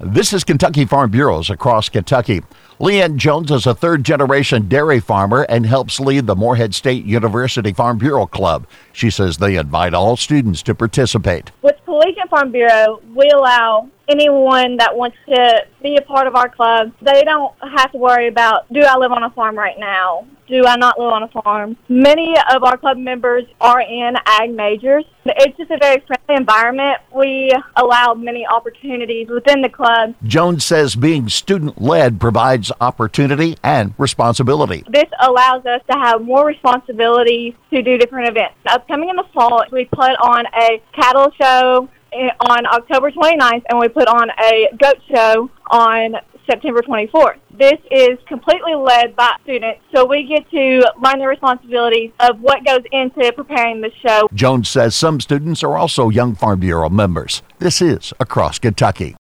This is Kentucky Farm Bureaus across Kentucky. Leanne Jones is a third-generation dairy farmer and helps lead the Morehead State University Farm Bureau Club. She says they invite all students to participate. With Collegiate Farm Bureau, we allow anyone that wants to be a part of our club. They don't have to worry about, do I live on a farm right now? Do I not live on a farm? Many of our club members are in ag majors. It's just a very friendly environment. We allow many opportunities within the club. Jones says being student-led provides opportunity and responsibility. This allows us to have more responsibility to do different events. Upcoming in the fall, we put on a cattle show on October 29th, and we put on a goat show on September 24th. This is completely led by students, so we get to learn the responsibilities of what goes into preparing the show. Jones says some students are also Young Farm Bureau members. This is Across Kentucky.